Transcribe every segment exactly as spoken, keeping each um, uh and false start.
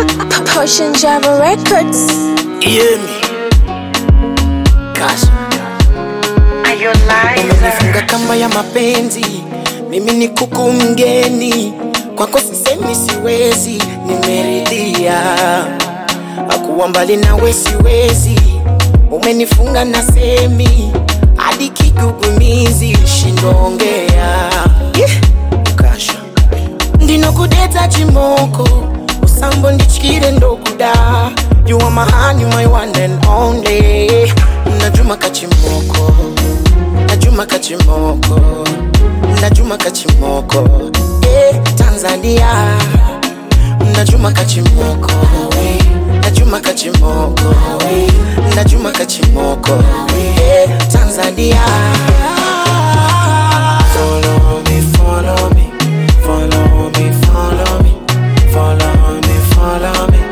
Potion Java Records. Hear me. Kasha. Umenifunga kamba ya mapenzi, mimi ni kuku mgeni, kwako sisemi siwezi, nimeridhia. Hakuwa mbali nawe siwezi, umenifunga na semi, hadi kigugumizi shindongea. Yeah. Kasha. Ndino kudeta chimoko, usambo ndichikire ndokuda. You are my honey, my one and only. Najuma kachimoko, Najuma kachimoko, Najuma kachimoko, eh, Tanzania. Najuma kachimoko, Najuma kachimoko, Najuma kachimoko, eh, Tanzania. Follow me, follow me, follow me, follow me, follow me, follow me.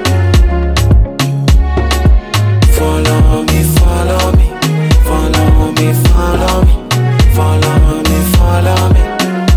Follow me, follow me, follow me, follow me, follow me, follow me.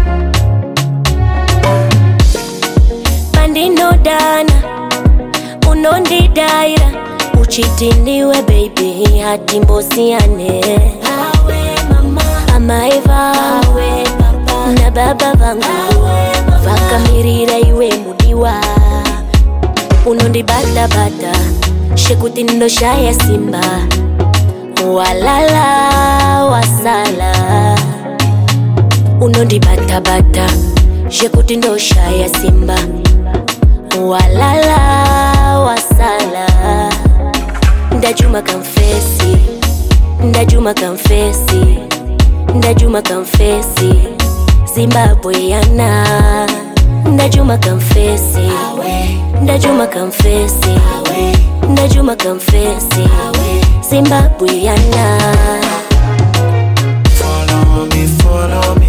Bandino dana, unondi daira, uchitiniwe baby, hati mbosiane. Awe mama, ama eva, awe papa, na baba vangu, vaka mirira iwe mudiwa. Unondi bata bata, shekutindo shaya simba, walala wasala. Unondi bata bata, shekutindo shaya simba, walala wasala. Ndajuma confessi, Ndajuma confessi, Ndajuma confessi, Zimbabwe yana. Ndajuma confessi, Ndajuma confessi, Ndajuma confessi, Zimbabwe yana. Follow me, follow me.